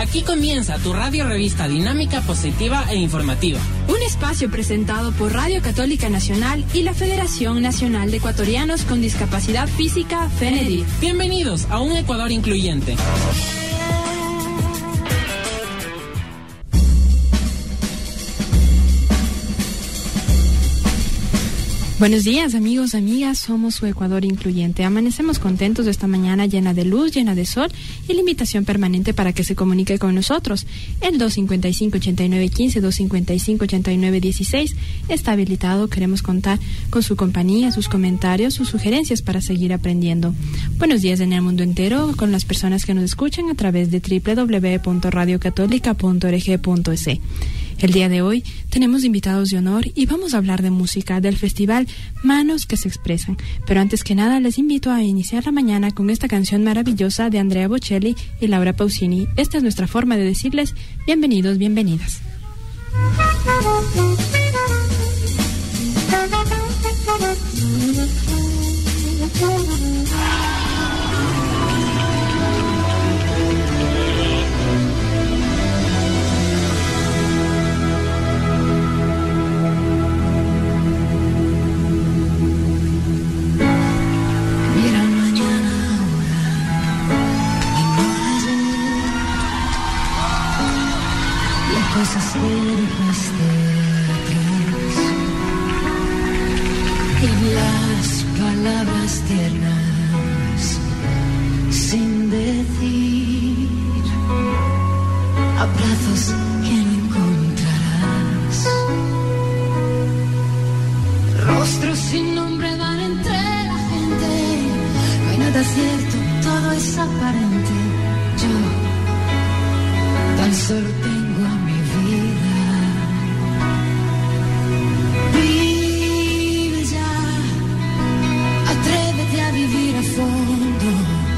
Aquí comienza tu radio revista dinámica, positiva e informativa. Un espacio presentado por Radio Católica Nacional y la Federación Nacional de Ecuatorianos con Discapacidad Física, FENEDIF. Bienvenidos a un Ecuador incluyente. Buenos días, amigos, amigas, somos su Ecuador incluyente. Amanecemos contentos de esta mañana llena de luz, llena de sol y la invitación permanente para que se comunique con nosotros. El 255-8915, 255-8916 está habilitado. Queremos contar con su compañía, sus comentarios, sus sugerencias para seguir aprendiendo. Buenos días en el mundo entero con las personas que nos escuchan a través de www.radiocatólica.org.es. El día de hoy tenemos invitados de honor y vamos a hablar de música del festival Manos que se expresan. Pero antes que nada les invito a iniciar la mañana con esta canción maravillosa de Andrea Bocelli y Laura Pausini. Esta es nuestra forma de decirles bienvenidos, bienvenidas. Cosas que dejaste atrás y las palabras tiernas sin decir, abrazos que no encontrarás, rostros sin nombre van entre la gente, no hay nada cierto, todo es aparente, yo tan solo tengo a mi vida. Vive ya, atrévete a vivir a fondo.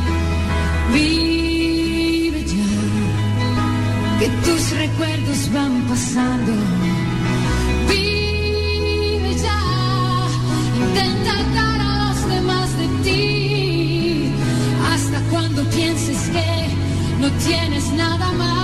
Vive ya, que tus recuerdos van pasando. Vive ya, intenta dar a los demás de ti, hasta cuando pienses que no tienes nada más.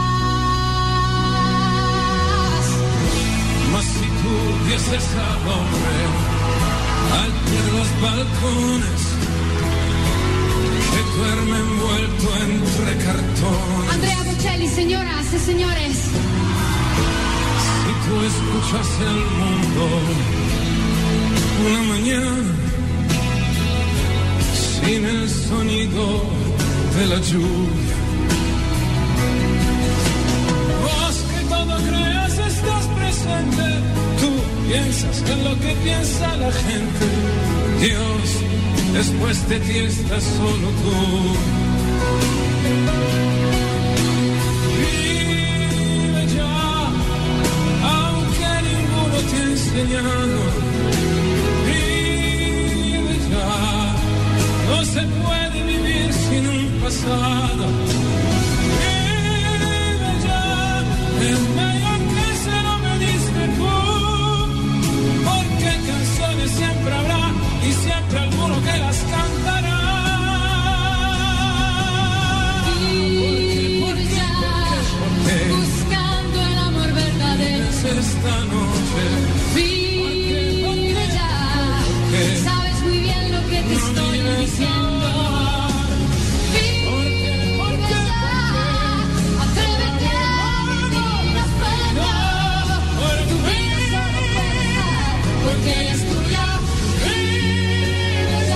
Dieses al hombre al pie de los balcones que duerme envuelto entre cartones. Andrea Bocelli, señoras y señores. Si tú escuchas el mundo una mañana sin el sonido de la lluvia, vos que todo crees estás presente. Piensas en lo que piensa la gente. Dios, después de ti estás solo tú. Vive ya, aunque ninguno te ha enseñado. Vive ya, no se puede vivir sin un pasado. Vive ya, es mejor que se lo me diste tú. Canciones siempre habrá y siempre alguno que las cantará. Vive ya, buscando el amor verdadero. Esta noche. Vive ya, sabes muy bien lo que te estoy diciendo. Vive ya, atrévete a vivir a fondo. Tu vida solo puede estar porque es tuya. Vive ya.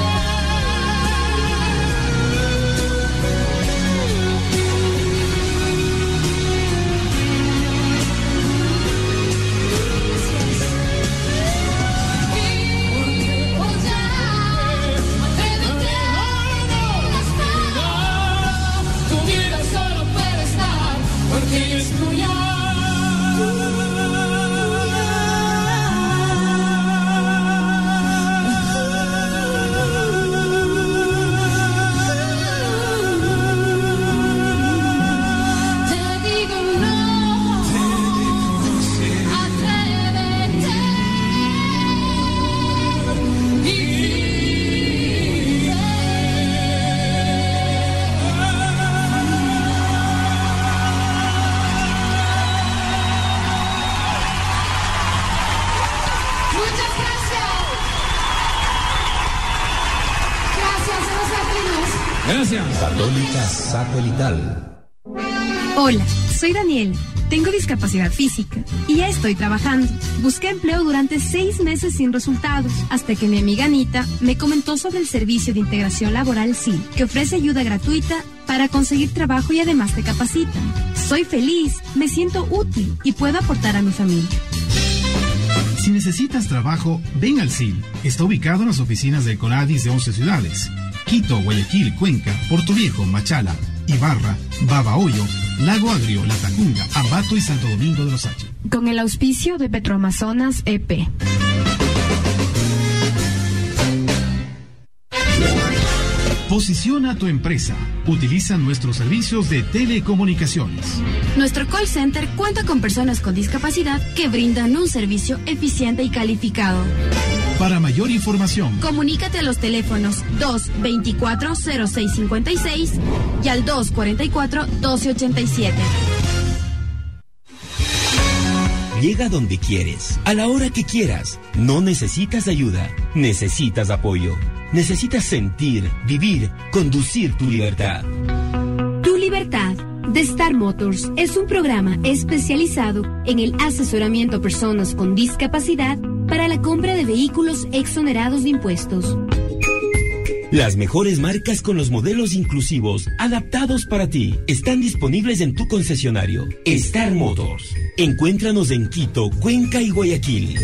información. Católica Satelital. Hola, soy Daniel. Tengo discapacidad física y ya estoy trabajando. Busqué empleo durante 6 meses sin resultados, hasta que mi amiga Anita me comentó sobre el servicio de integración laboral SIL, que ofrece ayuda gratuita para conseguir trabajo y además te capacitan. Soy feliz, me siento útil y puedo aportar a mi familia. Si necesitas trabajo, ven al SIL. Está ubicado en las oficinas del CONADIS de 11 ciudades: Quito, Guayaquil, Cuenca, Puerto Viejo, Machala, Ibarra, Babahoyo, Lago Agrio, Latacunga, Ambato y Santo Domingo de los H. Con el auspicio de Petroamazonas EP. Posiciona tu empresa. Utiliza nuestros servicios de telecomunicaciones. Nuestro call center cuenta con personas con discapacidad que brindan un servicio eficiente y calificado. Para mayor información, comunícate a los teléfonos 224-0656 y al 244-1287. Llega donde quieres, a la hora que quieras. No necesitas ayuda, necesitas apoyo. Necesitas sentir, vivir, conducir tu libertad. Tu libertad, de Star Motors, es un programa especializado en el asesoramiento a personas con discapacidad para la compra de vehículos exonerados de impuestos. Las mejores marcas con los modelos inclusivos adaptados para ti están disponibles en tu concesionario Star Motors. Encuéntranos en Quito, Cuenca y Guayaquil.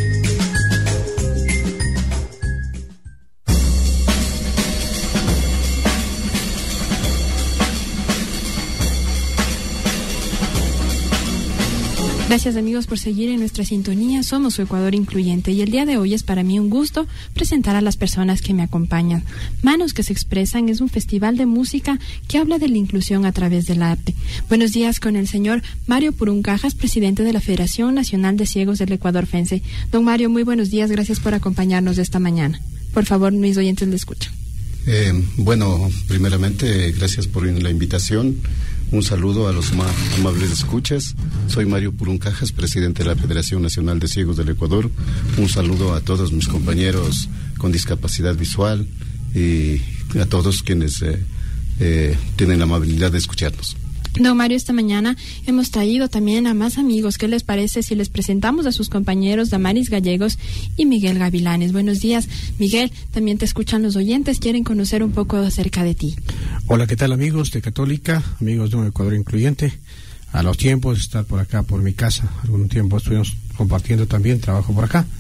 Gracias amigos por seguir en nuestra sintonía. Somos su Ecuador Incluyente y el día de hoy es para mí un gusto presentar a las personas que me acompañan. Manos que se expresan es un festival de música que habla de la inclusión a través del arte. Buenos días con el señor Mario Puruncajas, presidente de la Federación Nacional de Ciegos del Ecuador FENSE. Don Mario, muy buenos días, gracias por acompañarnos esta mañana. Por favor, mis oyentes le escuchan. Bueno, primeramente, gracias por la invitación. Un saludo a los más amables escuchas. Soy Mario Puruncajas, presidente de la Federación Nacional de Ciegos del Ecuador. Un saludo a todos mis compañeros con discapacidad visual y a todos quienes tienen la amabilidad de escucharnos. Don Mario, esta mañana hemos traído también a más amigos. ¿Qué les parece si les presentamos a sus compañeros Damaris Gallegos y Miguel Gavilanes? Buenos días, Miguel. También te escuchan los oyentes, quieren conocer un poco acerca de ti. Hola, ¿qué tal amigos de Católica, amigos de un Ecuador Incluyente? A los tiempos de estar por acá, por mi casa, algún tiempo estuvimos compartiendo también trabajo por acá.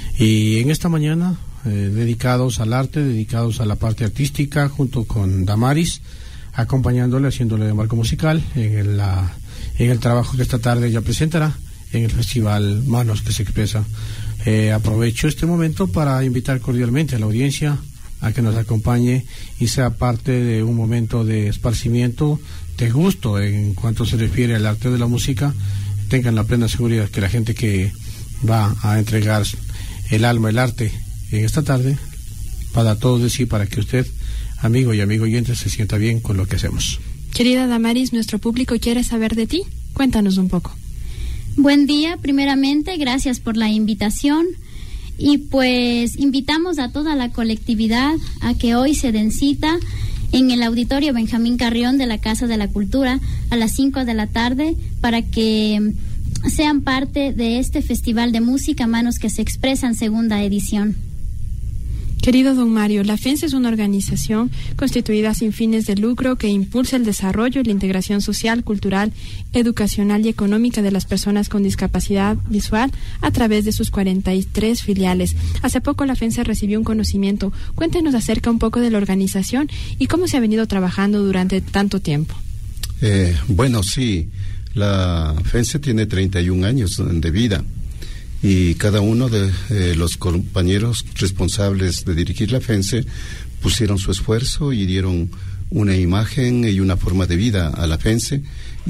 Y en esta mañana, dedicados al arte, dedicados a la parte artística, junto con Damaris, acompañándole, haciéndole de marco musical en el trabajo que esta tarde ya presentará en el festival Manos que se expresa. Aprovecho este momento para invitar cordialmente a la audiencia a que nos acompañe y sea parte de un momento de esparcimiento, de gusto en cuanto se refiere al arte de la música. Tengan la plena seguridad que la gente que va a entregar el alma, el arte en esta tarde, va a dar todo de sí para que usted, amigo y amigo oyente, se sienta bien con lo que hacemos. Querida Damaris, nuestro público quiere saber de ti. Cuéntanos un poco. Buen día, primeramente, gracias por la invitación. Y pues invitamos a toda la colectividad a que hoy se den cita en el Auditorio Benjamín Carrión de la Casa de la Cultura a las 5 de la tarde para que sean parte de este Festival de Música Manos que se Expresan, segunda edición. Querido don Mario, la FENSE es una organización constituida sin fines de lucro que impulsa el desarrollo y la integración social, cultural, educacional y económica de las personas con discapacidad visual a través de sus 43 filiales. Hace poco la FENSE recibió un conocimiento. Cuéntenos acerca un poco de la organización y cómo se ha venido trabajando durante tanto tiempo. Bueno, sí, la FENSE tiene 31 años de vida. Y cada uno de los compañeros responsables de dirigir la FENSE pusieron su esfuerzo y dieron una imagen y una forma de vida a la FENSE,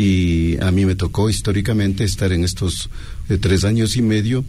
y a mí me tocó históricamente estar en estos 3 años y medio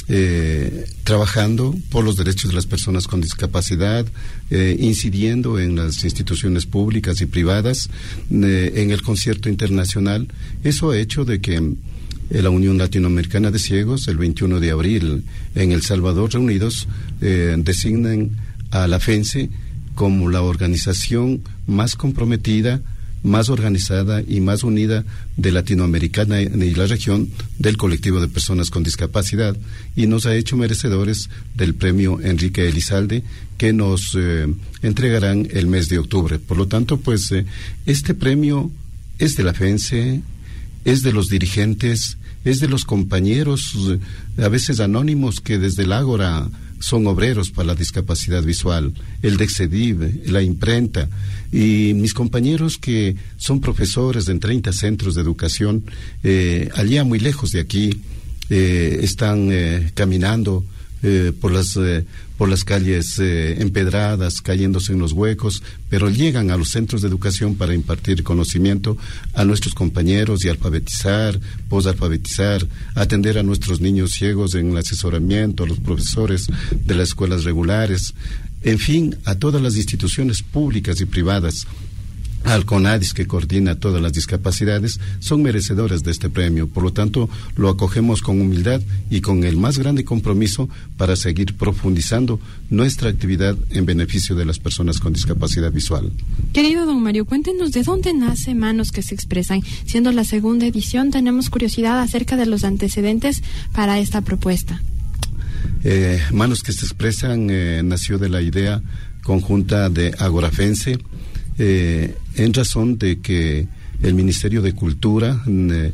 trabajando por los derechos de las personas con discapacidad, incidiendo en las instituciones públicas y privadas, en el concierto internacional. Eso ha hecho de que la Unión Latinoamericana de Ciegos, el 21 de abril, en El Salvador, reunidos, designen a la FENSE como la organización más comprometida, más organizada y más unida de Latinoamericana y la región del colectivo de personas con discapacidad, y nos ha hecho merecedores del premio Enrique Elizalde, que nos entregarán el mes de octubre. Por lo tanto, pues este premio es de la FENSE, es de los dirigentes, es de los compañeros, a veces anónimos, que desde el Ágora son obreros para la discapacidad visual, el DECEDIV, la imprenta, y mis compañeros que son profesores en 30 centros de educación, allá muy lejos de aquí, están caminando por las calles empedradas, cayéndose en los huecos, pero llegan a los centros de educación para impartir conocimiento a nuestros compañeros y alfabetizar, posalfabetizar, atender a nuestros niños ciegos en el asesoramiento, a los profesores de las escuelas regulares, en fin, a todas las instituciones públicas y privadas, al CONADIS, que coordina todas las discapacidades, son merecedores de este premio. Por lo tanto, lo acogemos con humildad y con el más grande compromiso para seguir profundizando nuestra actividad en beneficio de las personas con discapacidad visual. Querido don Mario, cuéntenos de dónde nace Manos que se expresan. Siendo la segunda edición, tenemos curiosidad acerca de los antecedentes para esta propuesta. Manos que se expresan nació de la idea conjunta de Agorafense, en razón de que el Ministerio de Cultura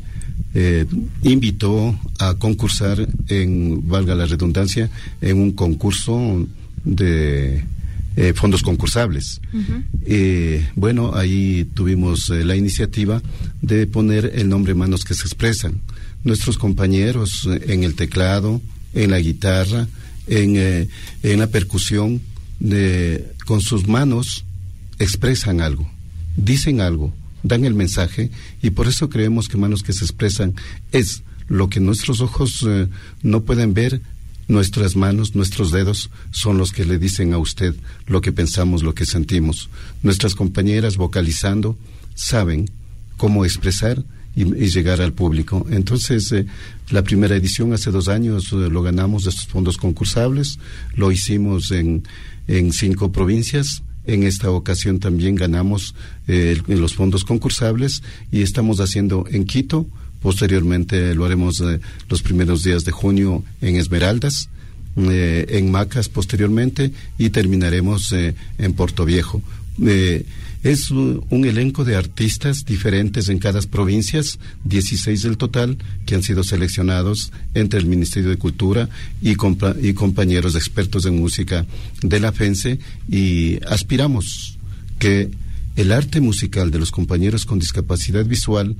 invitó a concursar valga la redundancia, en un concurso de fondos concursables. Bueno, ahí tuvimos la iniciativa de poner el nombre Manos que se expresan. Nuestros compañeros en el teclado, en la guitarra, en la percusión, con sus manos expresan algo, dicen algo, dan el mensaje, y por eso creemos que Manos que se expresan es lo que nuestros ojos no pueden ver. Nuestras manos, nuestros dedos son los que le dicen a usted lo que pensamos, lo que sentimos. Nuestras compañeras vocalizando saben cómo expresar y llegar al público. Entonces, la primera edición hace 2 años lo ganamos de estos fondos concursables, lo hicimos en 5 provincias. En esta ocasión también ganamos en los fondos concursables y estamos haciendo en Quito. Posteriormente lo haremos los primeros días de junio en Esmeraldas, en Macas posteriormente, y terminaremos en Puerto Viejo. Es un elenco de artistas diferentes en cada provincia, 16 del total, que han sido seleccionados entre el Ministerio de Cultura y compañeros expertos en música de la FENSE, y aspiramos que el arte musical de los compañeros con discapacidad visual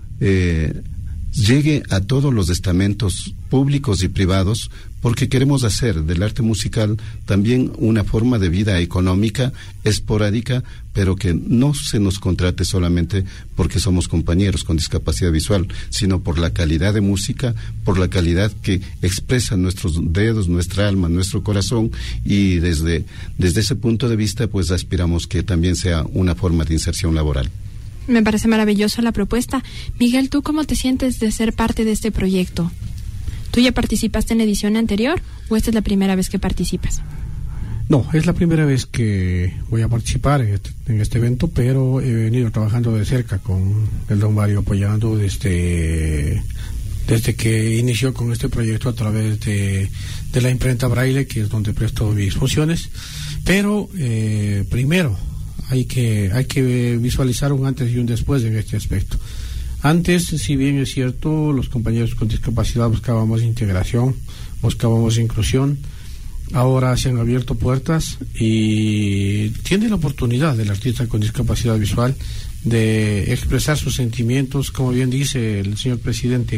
llegue a todos los estamentos públicos y privados, porque queremos hacer del arte musical también una forma de vida económica esporádica, pero que no se nos contrate solamente porque somos compañeros con discapacidad visual, sino por la calidad de música, por la calidad que expresan nuestros dedos, nuestra alma, nuestro corazón, y desde ese punto de vista pues aspiramos que también sea una forma de inserción laboral. Me parece maravillosa la propuesta. Miguel, ¿tú cómo te sientes de ser parte de este proyecto? ¿Tú ya participaste en la edición anterior o esta es la primera vez que participas? No, es la primera vez que voy a participar en este evento, pero he venido trabajando de cerca con el don Mario, apoyando desde que inició con este proyecto a través de la imprenta Braille, que es donde presto mis funciones. Pero primero hay que visualizar un antes y un después en este aspecto. Antes, si bien es cierto, los compañeros con discapacidad buscábamos integración, buscábamos inclusión. Ahora se han abierto puertas y tiene la oportunidad del artista con discapacidad visual de expresar sus sentimientos. Como bien dice el señor presidente,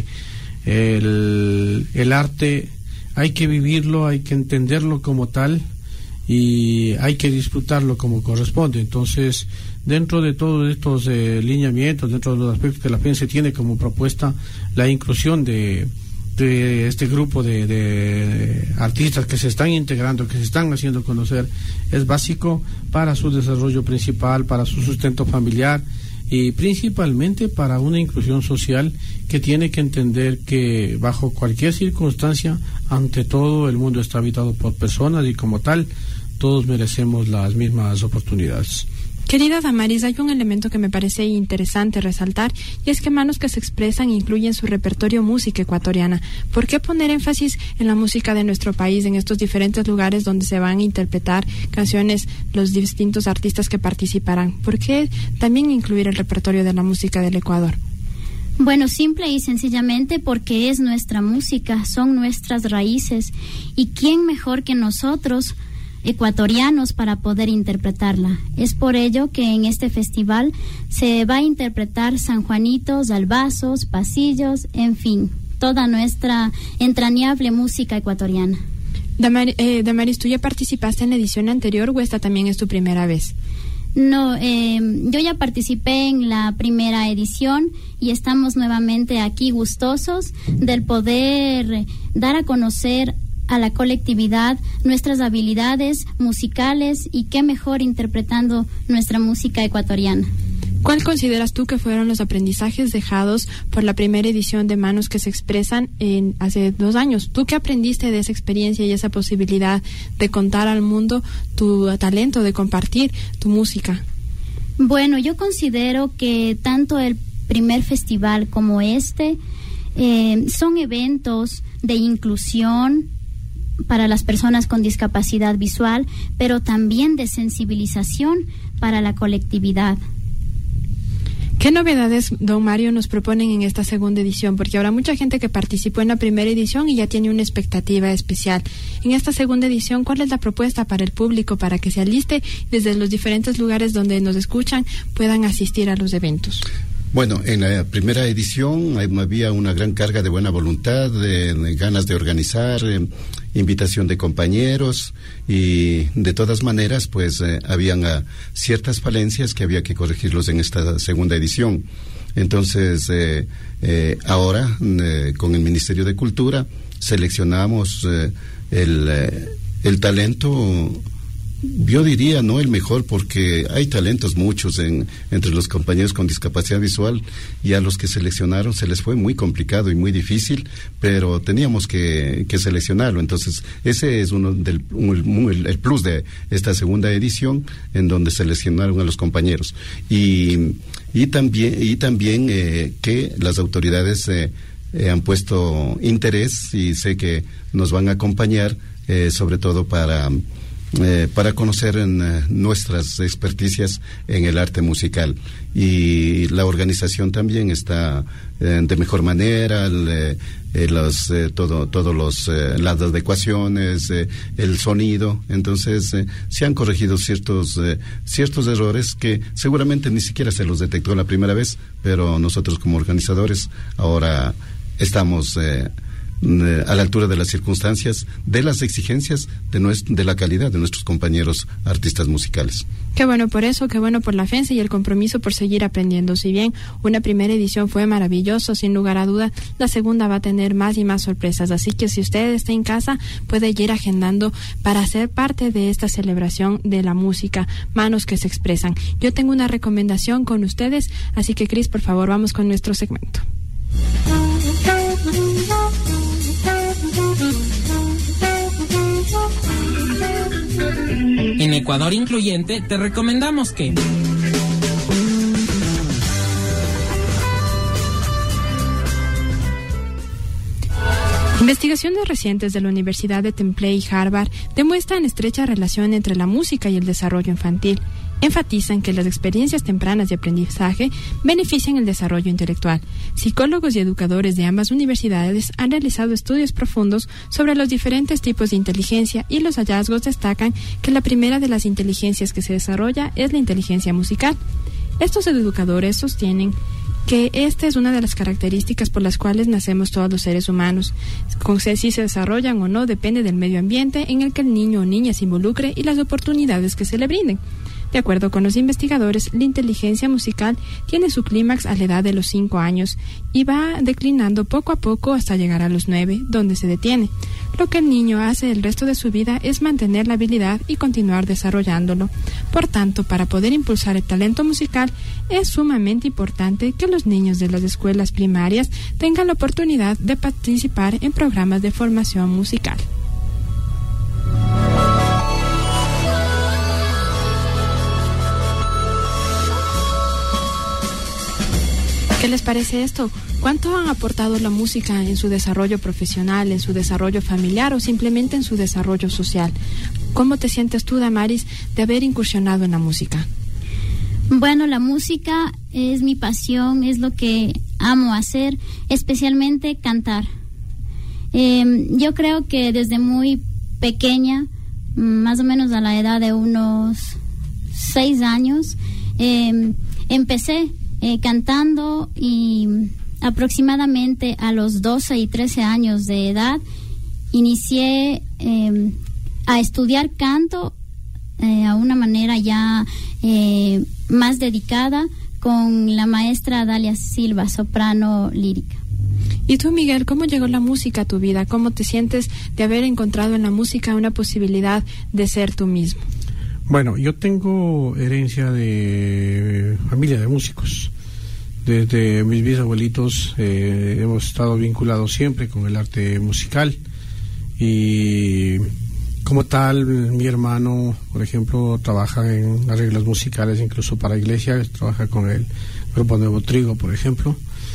el arte hay que vivirlo, hay que entenderlo como tal y hay que disfrutarlo como corresponde. Entonces, dentro de todos estos lineamientos, dentro de los aspectos que la FENSE tiene como propuesta, la inclusión de este grupo de artistas que se están integrando, que se están haciendo conocer, es básico para su desarrollo principal, para su sustento familiar y principalmente para una inclusión social que tiene que entender que bajo cualquier circunstancia, ante todo, el mundo está habitado por personas y como tal, todos merecemos las mismas oportunidades. Querida Damaris, hay un elemento que me parece interesante resaltar, y es que Manos que se expresan incluyen su repertorio música ecuatoriana. ¿Por qué poner énfasis en la música de nuestro país, en estos diferentes lugares donde se van a interpretar canciones los distintos artistas que participarán? ¿Por qué también incluir el repertorio de la música del Ecuador? Bueno, simple y sencillamente porque es nuestra música, son nuestras raíces, y quién mejor que nosotros ecuatorianos para poder interpretarla. Es por ello que en este festival se va a interpretar sanjuanitos, albazos, pasillos, en fin, toda nuestra entrañable música ecuatoriana. Damaris, ¿tú ya participaste en la edición anterior o esta también es tu primera vez? No, yo ya participé en la primera edición y estamos nuevamente aquí gustosos del poder dar a conocer a la colectividad nuestras habilidades musicales, y qué mejor interpretando nuestra música ecuatoriana. ¿Cuál consideras tú que fueron los aprendizajes dejados por la primera edición de Manos que se expresan hace 2 años? ¿Tú qué aprendiste de esa experiencia y esa posibilidad de contar al mundo tu talento, de compartir tu música? Bueno, yo considero que tanto el primer festival como este son eventos de inclusión para las personas con discapacidad visual, pero también de sensibilización para la colectividad. ¿Qué novedades, don Mario, nos proponen en esta segunda edición? Porque habrá mucha gente que participó en la primera edición y ya tiene una expectativa especial. En esta segunda edición, ¿cuál es la propuesta para el público para que se aliste desde los diferentes lugares donde nos escuchan puedan asistir a los eventos? Bueno, en la primera edición había una gran carga de buena voluntad, de ganas de organizar, invitación de compañeros, y de todas maneras pues habían ciertas falencias que había que corregirlos en esta segunda edición. Entonces ahora con el Ministerio de Cultura seleccionamos el talento. Yo diría no el mejor, porque hay talentos muchos entre los compañeros con discapacidad visual, y a los que seleccionaron se les fue muy complicado y muy difícil, pero teníamos que seleccionarlo. Entonces ese es el plus de esta segunda edición, en donde seleccionaron a los compañeros, y también que las autoridades han puesto interés, y sé que nos van a acompañar sobre todo para conocer nuestras experticias en el arte musical, y la organización también está de mejor manera, las adecuaciones, el sonido. Entonces se han corregido ciertos errores que seguramente ni siquiera se los detectó la primera vez, pero nosotros como organizadores ahora estamos a la altura de las circunstancias, de las exigencias de la calidad de nuestros compañeros artistas musicales. Qué bueno por eso, qué bueno por la FENSE y el compromiso por seguir aprendiendo. Si bien una primera edición fue maravilloso, sin lugar a duda, la segunda va a tener más y más sorpresas. Así que si usted está en casa, puede ir agendando para ser parte de esta celebración de la música, Manos que se expresan. Yo tengo una recomendación con ustedes, así que Cris, por favor, vamos con nuestro segmento. En Ecuador Incluyente te recomendamos que investigaciones recientes de la Universidad de Temple y Harvard demuestran estrecha relación entre la música y el desarrollo infantil. Enfatizan que las experiencias tempranas de aprendizaje benefician el desarrollo intelectual. Psicólogos y educadores de ambas universidades han realizado estudios profundos sobre los diferentes tipos de inteligencia, y los hallazgos destacan que la primera de las inteligencias que se desarrolla es la inteligencia musical. Estos educadores sostienen que esta es una de las características por las cuales nacemos todos los seres humanos. Si se desarrollan o no depende del medio ambiente en el que el niño o niña se involucre y las oportunidades que se le brinden. De acuerdo con los investigadores, la inteligencia musical tiene su clímax a la edad de los 5 años y va declinando poco a poco hasta llegar a los 9, donde se detiene. Lo que el niño hace el resto de su vida es mantener la habilidad y continuar desarrollándolo. Por tanto, para poder impulsar el talento musical, es sumamente importante que los niños de las escuelas primarias tengan la oportunidad de participar en programas de formación musical. ¿Qué les parece esto? ¿Cuánto han aportado la música en su desarrollo profesional, en su desarrollo familiar o simplemente en su desarrollo social? ¿Cómo te sientes tú, Damaris, de haber incursionado en la música? Bueno, la música es mi pasión, es lo que amo hacer, especialmente cantar. Yo creo que desde muy pequeña, más o menos a la edad de unos 6 años, empecé cantando, y aproximadamente a los 12 y 13 años de edad inicié a estudiar canto a una manera ya más dedicada con la maestra Dalia Silva, soprano lírica. ¿Y tú, Miguel, cómo llegó la música a tu vida? ¿Cómo te sientes de haber encontrado en la música una posibilidad de ser tú mismo? Bueno, yo tengo herencia de familia de músicos. Desde mis bisabuelitos hemos estado vinculados siempre con el arte musical, y como tal, mi hermano, por ejemplo, trabaja en arreglos musicales incluso para iglesias, trabaja con el grupo Nuevo Trigo, por ejemplo.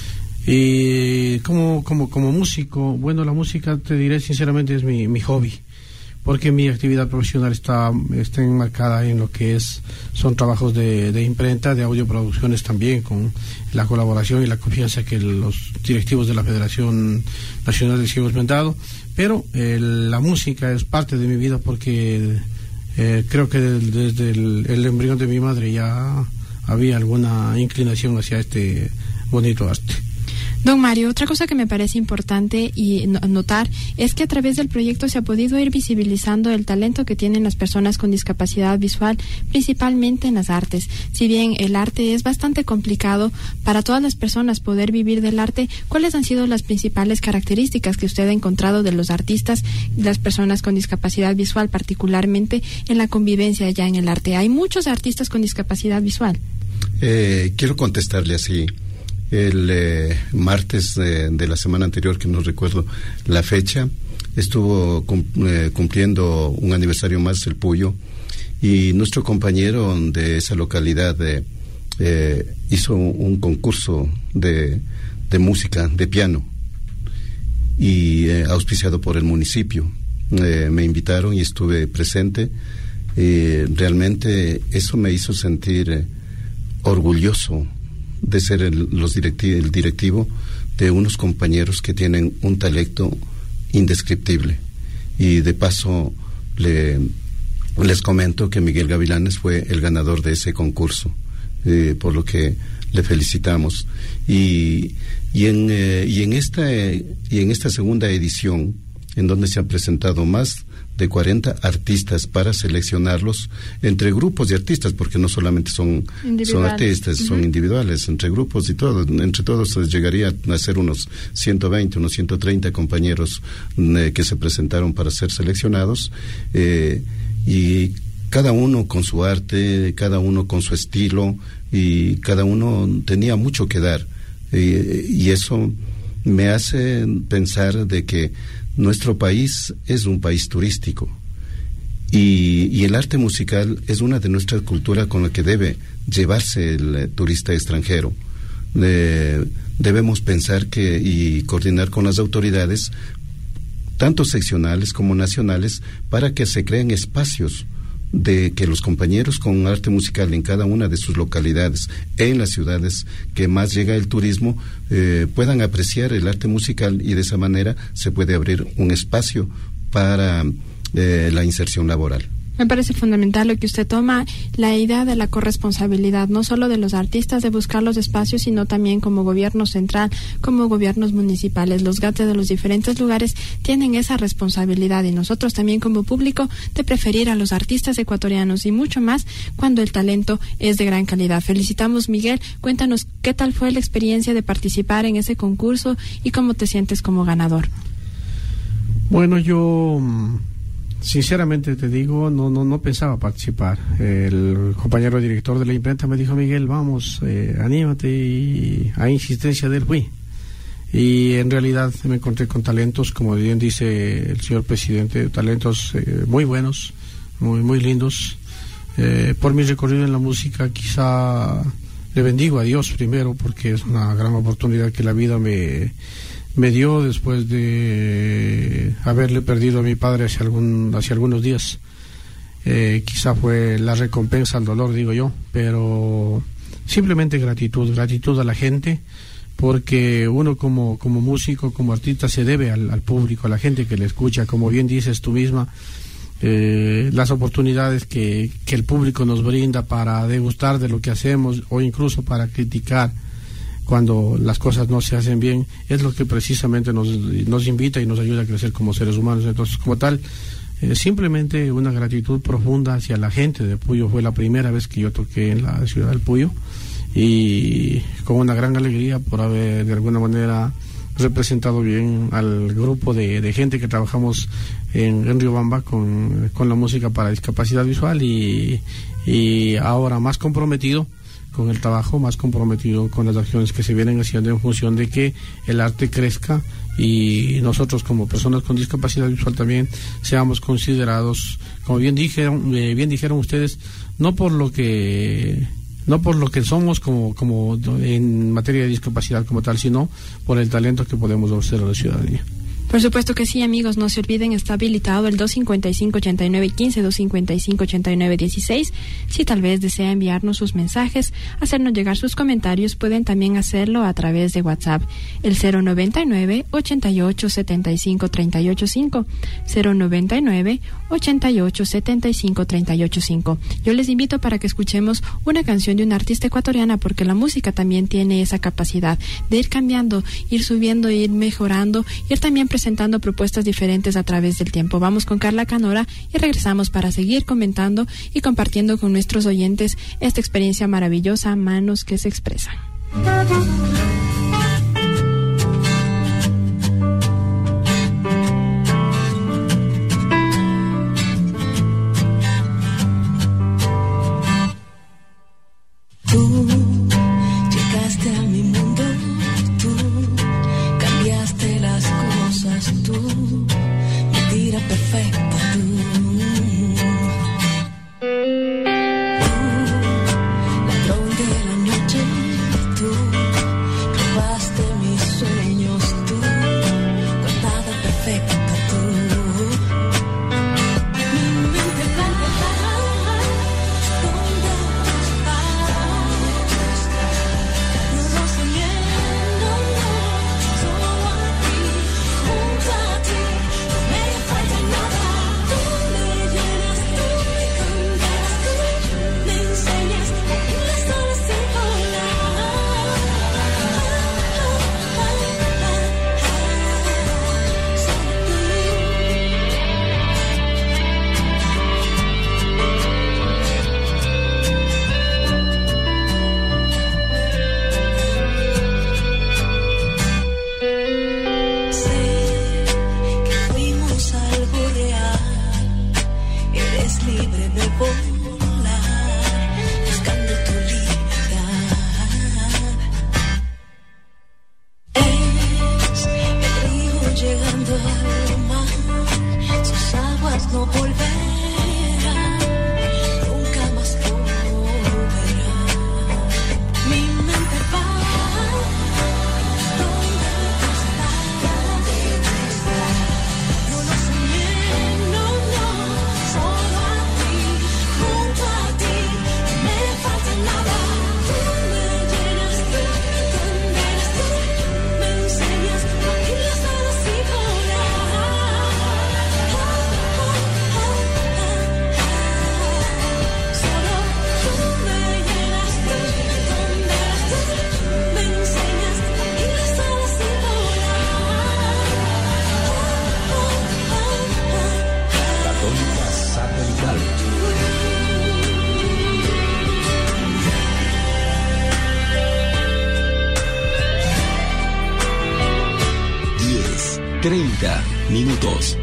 Y como músico, bueno, la música, te diré sinceramente, es mi hobby, porque mi actividad profesional está enmarcada en lo que son trabajos de imprenta, de audioproducciones también, con la colaboración y la confianza que los directivos de la Federación Nacional de Ciegos me han dado. Pero la música es parte de mi vida, porque creo que desde el embrión de mi madre ya había alguna inclinación hacia este bonito arte. Don Mario, otra cosa que me parece importante y notar es que a través del proyecto se ha podido ir visibilizando el talento que tienen las personas con discapacidad visual, principalmente en las artes. Si bien el arte es bastante complicado para todas las personas poder vivir del arte, ¿cuáles han sido las principales características que usted ha encontrado de los artistas y las personas con discapacidad visual, particularmente en la convivencia ya en el arte? Hay muchos artistas con discapacidad visual. Quiero contestarle así. El martes de la semana anterior, que no recuerdo la fecha, estuvo cumpliendo un aniversario más el Puyo, y nuestro compañero de esa localidad hizo un concurso de música, de piano, y auspiciado por el municipio. Me invitaron y estuve presente. Realmente eso me hizo sentir orgulloso de ser el directivo de unos compañeros que tienen un talento indescriptible. Y de paso les comento que Miguel Gavilanes fue el ganador de ese concurso, por lo que le felicitamos. Y en esta segunda edición, en donde se han presentado más de 40 artistas para seleccionarlos entre grupos de artistas, porque no solamente son artistas, son individuales, entre grupos y todo, entre todos llegaría a ser unos 120, unos 130 compañeros que se presentaron para ser seleccionados, y cada uno con su arte, cada uno con su estilo, y cada uno tenía mucho que dar, y eso me hace pensar de que nuestro país es un país turístico, y el arte musical es una de nuestras culturas con la que debe llevarse el turista extranjero. Debemos pensar y coordinar con las autoridades, tanto seccionales como nacionales, para que se creen espacios de que los compañeros con arte musical en cada una de sus localidades, en las ciudades que más llega el turismo, puedan apreciar el arte musical, y de esa manera se puede abrir un espacio para la inserción laboral. Me parece fundamental lo que usted toma, la idea de la corresponsabilidad, no solo de los artistas de buscar los espacios, sino también como gobierno central, como gobiernos municipales. Los GATE de los diferentes lugares tienen esa responsabilidad, y nosotros también como público de preferir a los artistas ecuatorianos, y mucho más cuando el talento es de gran calidad. Felicitamos, Miguel. Cuéntanos qué tal fue la experiencia de participar en ese concurso y cómo te sientes como ganador. Bueno, yo sinceramente te digo, no pensaba participar. El compañero director de la imprenta me dijo: Miguel, vamos, anímate, y a insistencia de él fui. Y en realidad me encontré con talentos, como bien dice el señor presidente, talentos muy buenos, muy lindos. Por mi recorrido en la música, quizá le bendigo a Dios primero, porque es una gran oportunidad que la vida me dio después de haberle perdido a mi padre hace algunos días. Quizá fue la recompensa al dolor, digo yo, pero simplemente gratitud a la gente, porque uno como músico, como artista, se debe al público, a la gente que le escucha, como bien dices tú misma, las oportunidades que el público nos brinda para degustar de lo que hacemos, o incluso para criticar cuando las cosas no se hacen bien, es lo que precisamente nos invita y nos ayuda a crecer como seres humanos. Entonces, como tal, simplemente una gratitud profunda hacia la gente de Puyo. Fue la primera vez que yo toqué en la ciudad del Puyo, y con una gran alegría por haber de alguna manera representado bien al grupo de gente que trabajamos en Riobamba con la música para discapacidad visual, y ahora más comprometido con el trabajo, más comprometido con las acciones que se vienen haciendo en función de que el arte crezca y nosotros como personas con discapacidad visual también seamos considerados, como bien dijeron ustedes, no por lo que somos como en materia de discapacidad como tal, sino por el talento que podemos ofrecer a la ciudadanía. Por supuesto que sí, amigos, no se olviden, está habilitado el 255-8915, 255-8916. Si tal vez desea enviarnos sus mensajes, hacernos llegar sus comentarios, pueden también hacerlo a través de WhatsApp, el 099-8875-385, 099-8875-385. Yo les invito para que escuchemos una canción de una artista ecuatoriana, porque la música también tiene esa capacidad de ir cambiando, ir subiendo, ir mejorando, ir también presentando propuestas diferentes a través del tiempo. Vamos con Carla Canora y regresamos para seguir comentando y compartiendo con nuestros oyentes esta experiencia maravillosa, Manos que se expresan. Tú llegaste a mi mundo, tú cambiaste las cosas, tú, mentira perfecta, tú, ladrón de la noche, tú, robaste mis sueños, tú, guardada perfecta, tú. Mi mente va, ¿dónde estás? No lo sé bien, no, solo a ti, junto a ti, no me falta nada. Tú me llenas, tú me cambias, tú me enseñas a ir sola sin volar. Sé que fuimos algo real, eres libre de volar, buscando tu libertad. Es el río llegando al mar, sus aguas no volverán, nunca más volverán. Mi mente va, ¿dónde estás? No lo sé bien, no, solo a ti, junto a ti, no me falta nada. Tú me llenas, tú me cambias, tú me enseñas a ir sola sin volar. Solo tú me llenas, tú me cambias, tú me enseñas a ir sola sin Católica Satelital. Diez, 30 minutos.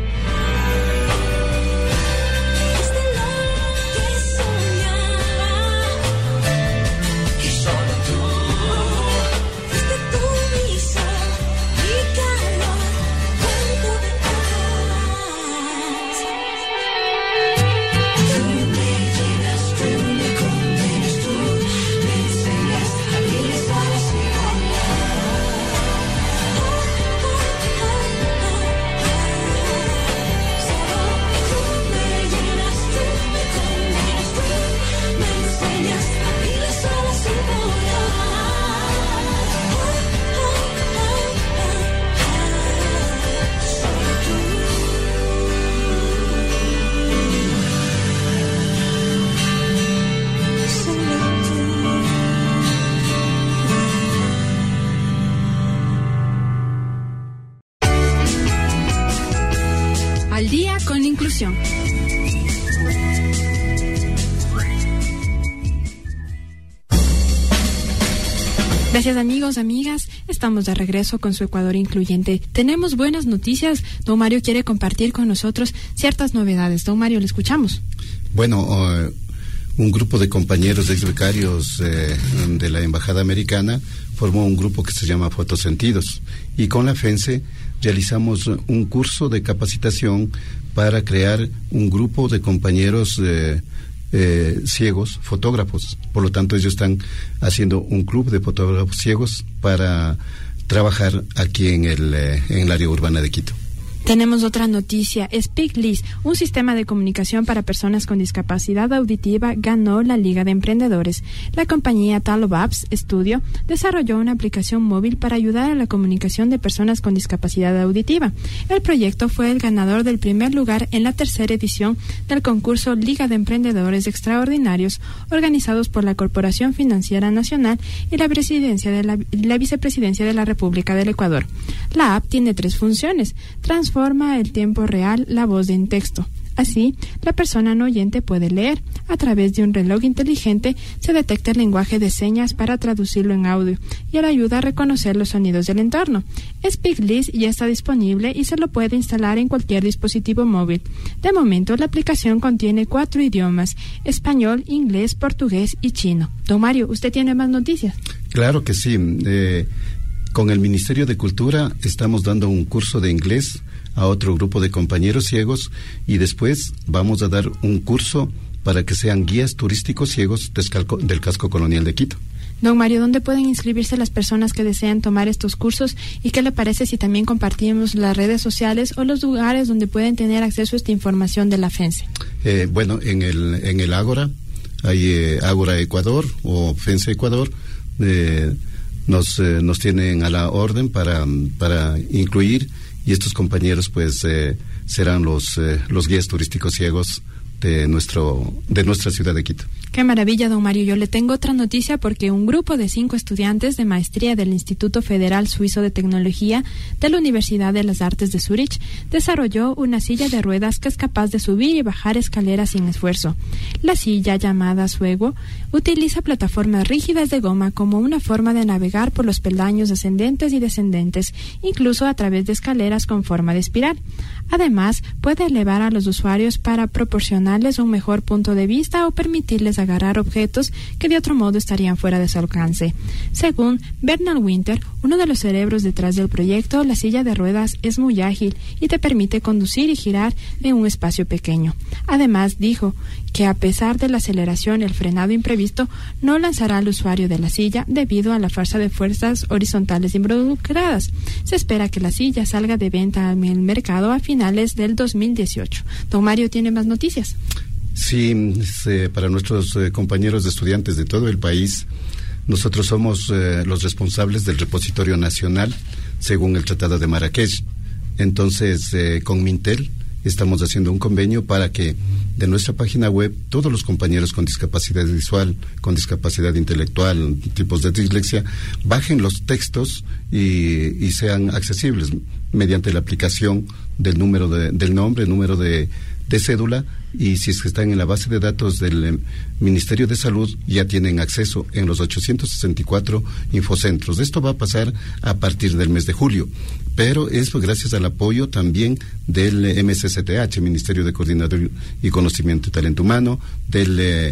Es de lo que soñaba, que solo tú fuiste tú mi sol, mi calor, cuento de paz. Tú me llenas, tú me condenas, tú me enseñas a comunicación. Gracias amigos, amigas. Estamos de regreso con su Ecuador Incluyente. Tenemos buenas noticias. Don Mario quiere compartir con nosotros ciertas novedades. Don Mario, le escuchamos. Bueno, un grupo de compañeros ex becarios de la Embajada Americana formó un grupo que se llama Fotosentidos. Y con la FENSE realizamos un curso de capacitación para crear un grupo de compañeros ciegos, fotógrafos. Por lo tanto, ellos están haciendo un club de fotógrafos ciegos para trabajar aquí en el área urbana de Quito. Tenemos otra noticia. SpeakList, un sistema de comunicación para personas con discapacidad auditiva, ganó la Liga de Emprendedores. La compañía Talov Apps Studio desarrolló una aplicación móvil para ayudar a la comunicación de personas con discapacidad auditiva. El proyecto fue el ganador del primer lugar en la tercera edición del concurso Liga de Emprendedores Extraordinarios, organizados por la Corporación Financiera Nacional y la Vicepresidencia de la República del Ecuador. La app tiene 3 funciones. Transforma el tiempo real la voz en texto. Así, la persona no oyente puede leer. A través de un reloj inteligente se detecta el lenguaje de señas para traducirlo en audio y le ayuda a reconocer los sonidos del entorno. SpeakList ya está disponible y se lo puede instalar en cualquier dispositivo móvil. De momento, la aplicación contiene 4 idiomas: español, inglés, portugués y chino. Don Mario, ¿usted tiene más noticias? Claro que sí. Con el Ministerio de Cultura estamos dando un curso de inglés a otro grupo de compañeros ciegos y después vamos a dar un curso para que sean guías turísticos ciegos del Casco Colonial de Quito. Don Mario, ¿dónde pueden inscribirse las personas que desean tomar estos cursos? ¿Y qué le parece si también compartimos las redes sociales o los lugares donde pueden tener acceso a esta información de la FENSE? Bueno, en el Ágora, hay Ágora Ecuador o FENSE Ecuador, nos tienen a la orden para incluir, y estos compañeros pues serán los guías turísticos ciegos de nuestra ciudad de Quito. Qué maravilla, don Mario. Yo le tengo otra noticia porque un grupo de 5 estudiantes de maestría del Instituto Federal Suizo de Tecnología de la Universidad de las Artes de Zúrich desarrolló una silla de ruedas que es capaz de subir y bajar escaleras sin esfuerzo. La silla, llamada Suego, utiliza plataformas rígidas de goma como una forma de navegar por los peldaños ascendentes y descendentes, incluso a través de escaleras con forma de espiral. Además, puede elevar a los usuarios para proporcionarles un mejor punto de vista o permitirles agarrar objetos que de otro modo estarían fuera de su alcance. Según Bernard Winter, uno de los cerebros detrás del proyecto, la silla de ruedas es muy ágil y te permite conducir y girar en un espacio pequeño. Además, dijo que a pesar de la aceleración y el frenado imprevisto, no lanzará al usuario de la silla debido a la fuerza de fuerzas horizontales involucradas. Se espera que la silla salga de venta en el mercado a finales del 2018. Don Mario, ¿tiene más noticias? Sí, para nuestros compañeros de estudiantes de todo el país, nosotros somos los responsables del repositorio nacional según el Tratado de Marrakech. Entonces, con Mintel estamos haciendo un convenio para que de nuestra página web todos los compañeros con discapacidad visual, con discapacidad intelectual, tipos de dislexia, bajen los textos y sean accesibles mediante la aplicación del número del nombre, número de cédula, y si es que están en la base de datos del Ministerio de Salud, ya tienen acceso en los 864 infocentros. Esto va a pasar a partir del mes de julio, pero es gracias al apoyo también del MCCTH, Ministerio de Coordinación y Conocimiento y Talento Humano, de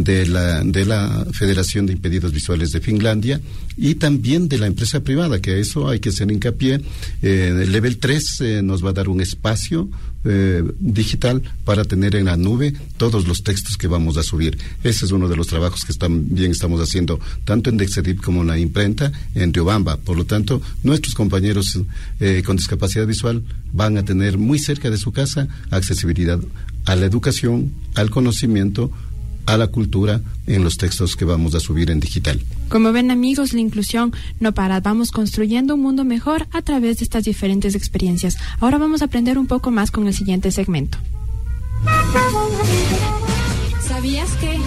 la Federación de Impedidos Visuales de Finlandia y también de la empresa privada, que a eso hay que hacer hincapié. El Level 3 nos va a dar un espacio digital para tener en la nube todos los textos que vamos a subir. Ese es uno de los trabajos que también estamos haciendo tanto en Dexedip como en la imprenta en Riobamba. Por lo tanto, nuestros compañeros con discapacidad visual van a tener muy cerca de su casa accesibilidad a la educación, al conocimiento, a la cultura en los textos que vamos a subir en digital. Como ven, amigos, la inclusión no para. Vamos construyendo un mundo mejor a través de estas diferentes experiencias. Ahora vamos a aprender un poco más con el siguiente segmento. ¿Sabías que?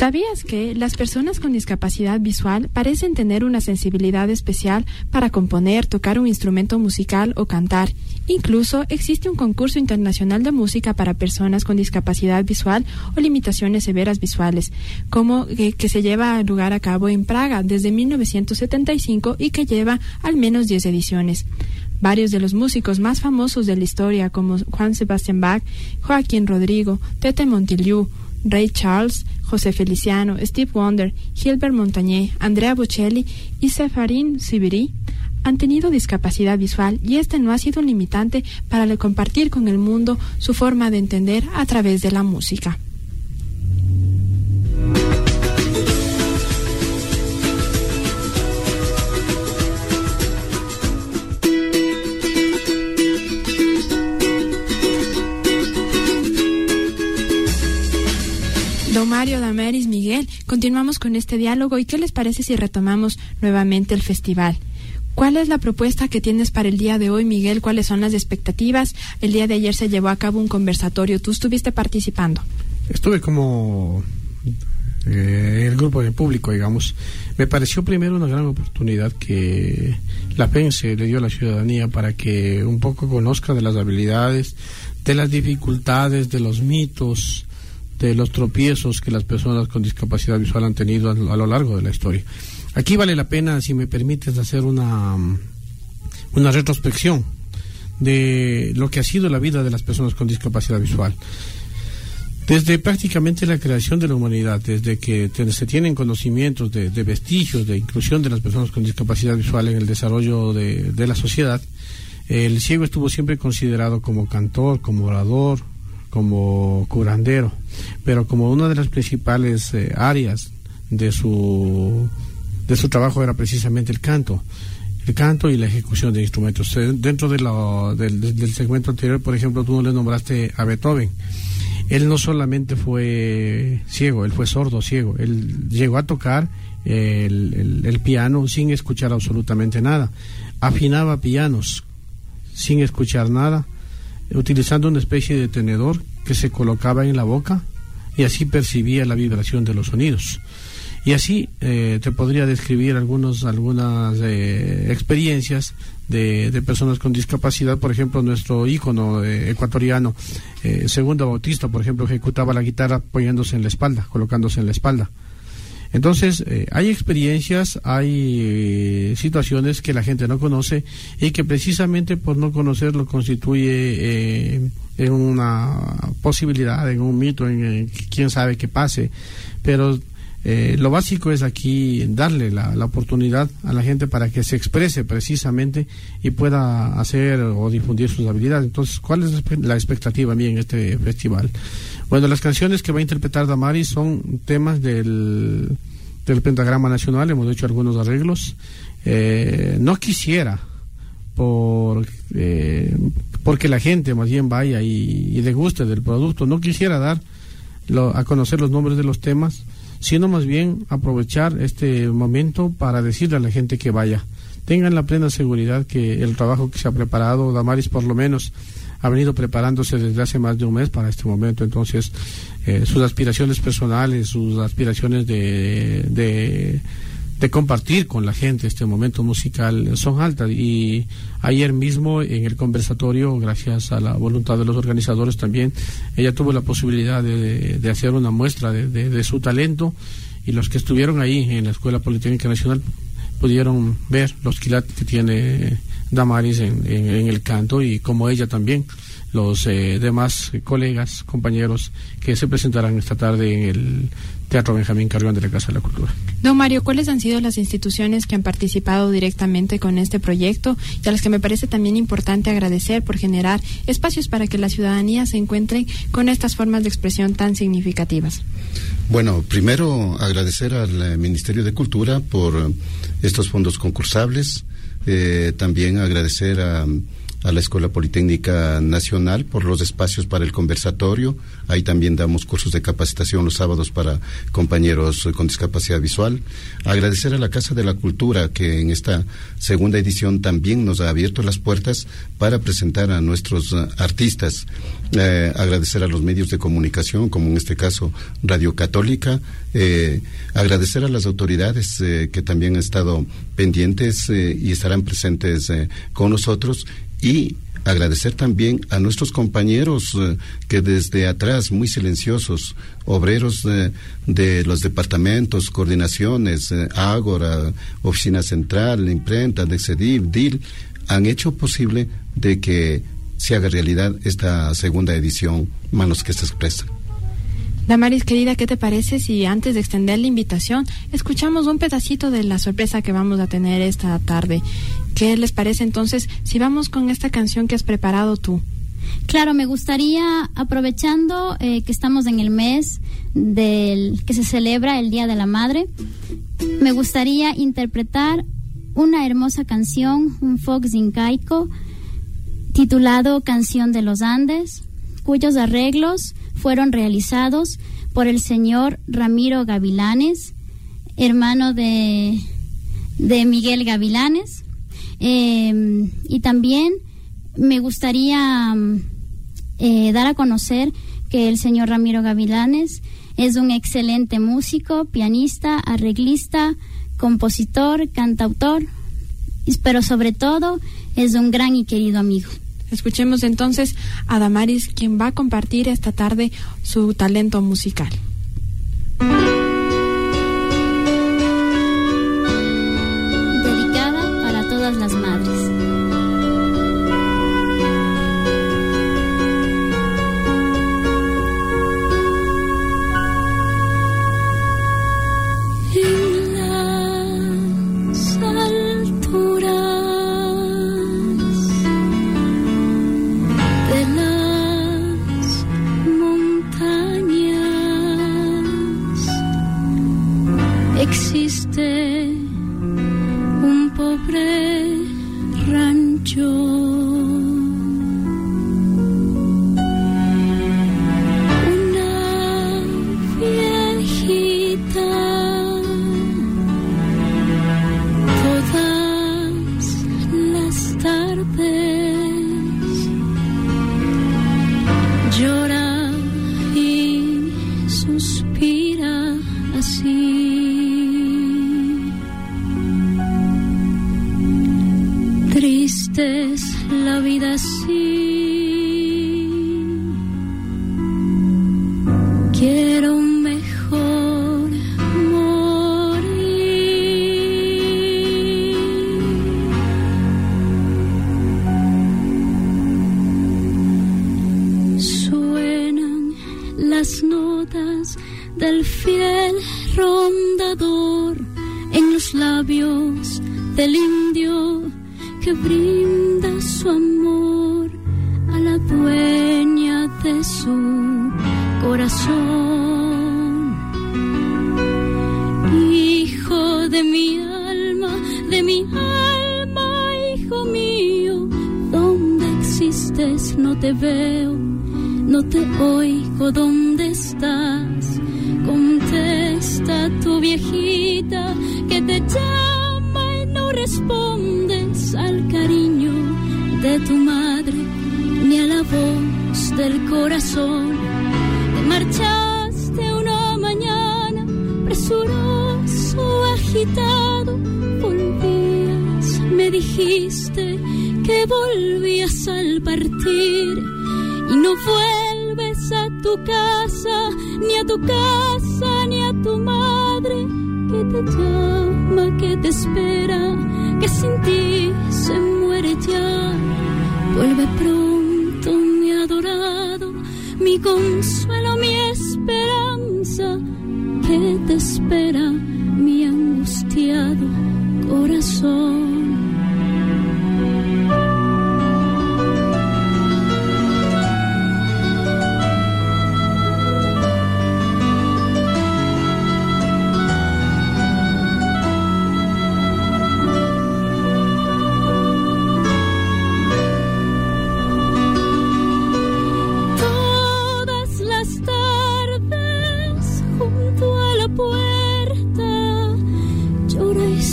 ¿Sabías que las personas con discapacidad visual parecen tener una sensibilidad especial para componer, tocar un instrumento musical o cantar? Incluso existe un concurso internacional de música para personas con discapacidad visual o limitaciones severas visuales, que se lleva a lugar a cabo en Praga desde 1975 y que lleva al menos 10 ediciones. Varios de los músicos más famosos de la historia, como Juan Sebastián Bach, Joaquín Rodrigo, Tete Montoliu, Ray Charles, José Feliciano, Steve Wonder, Gilbert Montagnier, Andrea Bocelli y Seferin Sibiri, han tenido discapacidad visual y este no ha sido un limitante para compartir con el mundo su forma de entender a través de la música. Don Mario, Damaris, Miguel, continuamos con este diálogo y ¿qué les parece si retomamos nuevamente el festival? ¿Cuál es la propuesta que tienes para el día de hoy, Miguel? ¿Cuáles son las expectativas? El día de ayer se llevó a cabo un conversatorio. ¿Tú estuviste participando? Estuve como el grupo de público, digamos. Me pareció primero una gran oportunidad que la FENSE le dio a la ciudadanía para que un poco conozca de las habilidades, de las dificultades, de los mitos, de los tropiezos que las personas con discapacidad visual han tenido a lo largo de la historia. Aquí vale la pena, si me permites, hacer una retrospección de lo que ha sido la vida de las personas con discapacidad visual. Desde prácticamente la creación de la humanidad, desde que se tienen conocimientos de vestigios de inclusión de las personas con discapacidad visual en el desarrollo de la sociedad, el ciego estuvo siempre considerado como cantor, como orador, como curandero, pero como una de las principales áreas de su trabajo era precisamente el canto y la ejecución de instrumentos. Dentro del segmento anterior, por ejemplo, tú le nombraste a Beethoven. Él no solamente fue ciego, él fue sordo ciego. Él llegó a tocar el piano sin escuchar absolutamente nada. Afinaba pianos sin escuchar nada, utilizando una especie de tenedor que se colocaba en la boca y así percibía la vibración de los sonidos. Y así te podría describir algunas experiencias de personas con discapacidad. Por ejemplo, nuestro ícono ecuatoriano, Segundo Bautista, por ejemplo, ejecutaba la guitarra apoyándose en la espalda, colocándose en la espalda. Entonces, hay experiencias, hay situaciones que la gente no conoce y que precisamente por no conocerlo constituye en una posibilidad, en un mito, en quién sabe qué pase. Pero lo básico es aquí darle la oportunidad a la gente para que se exprese precisamente y pueda hacer o difundir sus habilidades. Entonces, ¿cuál es la expectativa mía en este festival? Bueno, las canciones que va a interpretar Damaris son temas del Pentagrama Nacional. Hemos hecho algunos arreglos. No quisiera porque la gente más bien vaya y deguste del producto. No quisiera dar a conocer los nombres de los temas, sino más bien aprovechar este momento para decirle a la gente que vaya. Tengan la plena seguridad que el trabajo que se ha preparado, Damaris por lo menos ha venido preparándose desde hace más de un mes para este momento. Entonces, sus aspiraciones personales, sus aspiraciones de compartir con la gente este momento musical son altas. Y ayer mismo en el conversatorio, gracias a la voluntad de los organizadores también, ella tuvo la posibilidad de hacer una muestra de su talento, y los que estuvieron ahí en la Escuela Politécnica Nacional pudieron ver los quilates que tiene Damaris en el canto, y como ella también los demás colegas, compañeros que se presentarán esta tarde en el Teatro Benjamín Carrión de la Casa de la Cultura. Don Mario, ¿cuáles han sido las instituciones que han participado directamente con este proyecto y a las que me parece también importante agradecer por generar espacios para que la ciudadanía se encuentre con estas formas de expresión tan significativas? Bueno, primero agradecer al Ministerio de Cultura por estos fondos concursables. También agradecer a a la Escuela Politécnica Nacional por los espacios para el conversatorio. Ahí también damos cursos de capacitación los sábados para compañeros con discapacidad visual. Agradecer a la Casa de la Cultura, que en esta segunda edición también nos ha abierto las puertas para presentar a nuestros artistas. Agradecer a los medios de comunicación, como en este caso Radio Católica. Agradecer a las autoridades que también han estado pendientes y estarán presentes con nosotros, y agradecer también a nuestros compañeros que desde atrás, muy silenciosos, obreros de los departamentos, coordinaciones, Ágora, Oficina Central, Imprenta, Dexedil, DIL, han hecho posible de que se haga realidad esta segunda edición, Manos que se expresan. Damaris, querida, ¿qué te parece si antes de extender la invitación escuchamos un pedacito de la sorpresa que vamos a tener esta tarde? ¿Qué les parece entonces si vamos con esta canción que has preparado tú? Claro, me gustaría, aprovechando que estamos en el mes que se celebra el Día de la Madre, me gustaría interpretar una hermosa canción, un folk zincaico, titulado Canción de los Andes, cuyos arreglos fueron realizados por el señor Ramiro Gavilanes, hermano de Miguel Gavilanes. Y también me gustaría dar a conocer que el señor Ramiro Gavilanes es un excelente músico, pianista, arreglista, compositor, cantautor, pero sobre todo es un gran y querido amigo. Escuchemos entonces a Damaris, quien va a compartir esta tarde su talento musical. Dedicada para todas las madres. Existe un pobre rancho, una viejita, todas las tardes llora y suspira así. Triste es la vida así. Quiero mejor morir. Suenan las notas del fiel rondador en los labios del indio que brinda su amor a la dueña de su corazón. Hijo de mi alma, hijo mío, ¿dónde existes? No te veo, no te oigo, ¿dónde estás? Contesta tu viejita que te llama y no respondes al cariño de tu madre ni a la voz del corazón. Te marchaste una mañana presuroso, agitado, volvías, me dijiste que volvías al partir y no vuelves a tu casa, ni a tu casa, ni a tu madre que te llama, que te espera, que sin ti se muere ya. Vuelve pronto, mi adorado, mi consuelo, mi esperanza, que te espera mi angustiado corazón.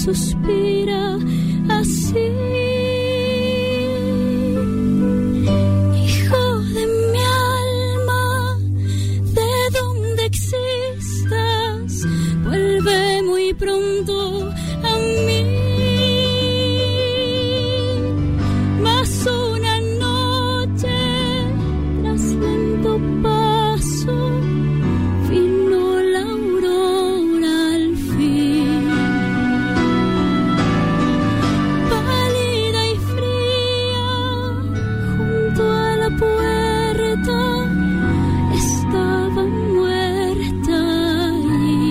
suspira así. Hijo de mi alma, de donde existas, vuelve muy pronto a mí. Más una noche, tras lento paso, vino la aurora al fin. Pálida y fría, junto a la puerta, estaba muerta allí.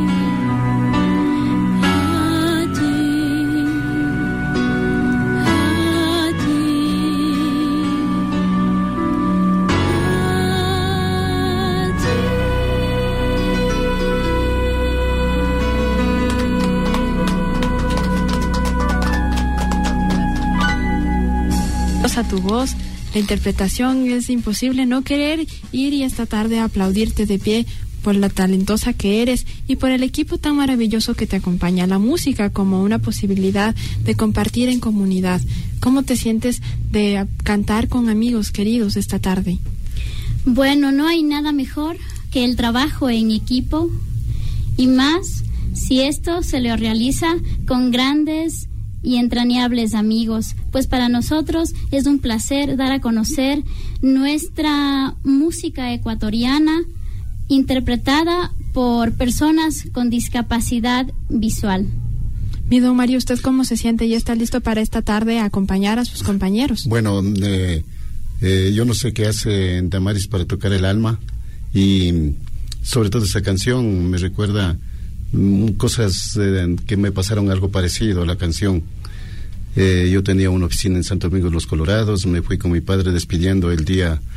A tu voz, la interpretación, es imposible no querer ir y esta tarde aplaudirte de pie por la talentosa que eres y por el equipo tan maravilloso que te acompaña. La música como una posibilidad de compartir en comunidad. ¿Cómo te sientes de cantar con amigos queridos esta tarde? Bueno, no hay nada mejor que el trabajo en equipo, y más si esto se lo realiza con grandes y entrañables amigos, pues para nosotros es un placer dar a conocer nuestra música ecuatoriana interpretada por personas con discapacidad visual. Mi don Mario, ¿usted cómo se siente y está listo para esta tarde a acompañar a sus compañeros? Bueno, yo no sé qué hace Damaris para tocar el alma, y sobre todo esa canción me recuerda cosas que me pasaron algo parecido a la canción. Yo tenía una oficina en Santo Domingo de los Colorados, me fui con mi padre despidiendo un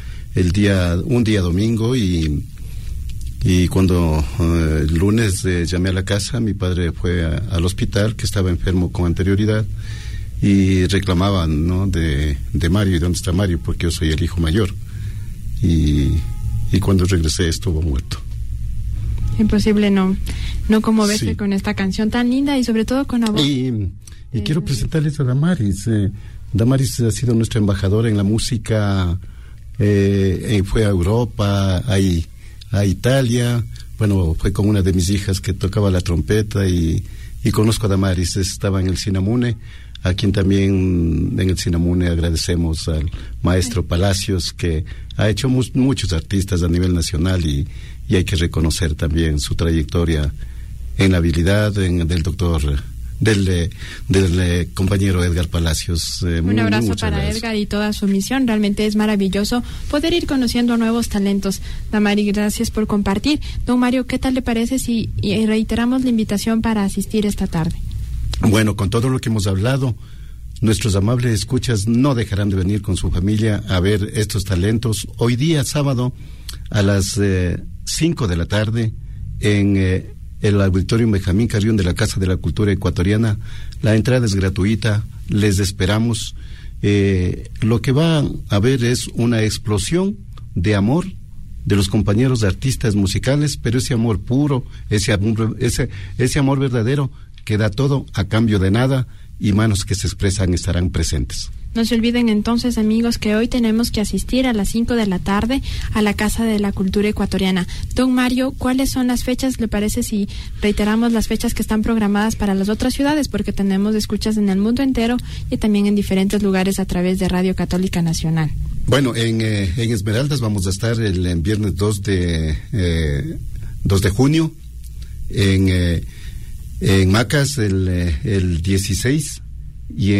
día domingo, y cuando el lunes llamé a la casa, mi padre fue al hospital, que estaba enfermo con anterioridad, y reclamaban, ¿no?, de Mario, ¿y dónde está Mario? Porque yo soy el hijo mayor, y cuando regresé estuvo muerto. Imposible no conmoverse con esta canción tan linda y sobre todo con la voz. Y quiero presentarles a Damaris. Damaris ha sido nuestra embajadora en la música, fue a Europa, a Italia. Bueno, fue con una de mis hijas que tocaba la trompeta, y conozco a Damaris. Estaba en el Sinamune, a quien también en el Sinamune agradecemos al maestro Palacios, que ha hecho muchos artistas a nivel nacional, y hay que reconocer también su trayectoria en la habilidad del doctor, del compañero Edgar Palacios. Un abrazo para Edgar y toda su misión. Realmente es maravilloso poder ir conociendo nuevos talentos. Damari, gracias por compartir. Don Mario, ¿qué tal le parece si reiteramos la invitación para asistir esta tarde? Bueno, con todo lo que hemos hablado, nuestros amables escuchas no dejarán de venir con su familia a ver estos talentos. Hoy día, sábado, a las 5 de la tarde, en el Auditorio Benjamín Carrión de la Casa de la Cultura Ecuatoriana. La entrada es gratuita, les esperamos. Lo que va a haber es una explosión de amor de los compañeros artistas musicales, pero ese amor puro, ese amor verdadero, que da todo a cambio de nada, y manos que se expresan estarán presentes. No se olviden entonces, amigos, que hoy tenemos que asistir a las 5 de la tarde a la Casa de la Cultura Ecuatoriana. Don Mario, ¿cuáles son las fechas? ¿Le parece si reiteramos las fechas que están programadas para las otras ciudades? Porque tenemos escuchas en el mundo entero y también en diferentes lugares a través de Radio Católica Nacional. Bueno, en Esmeraldas vamos a estar el viernes 2 de junio, en Macas el 16, y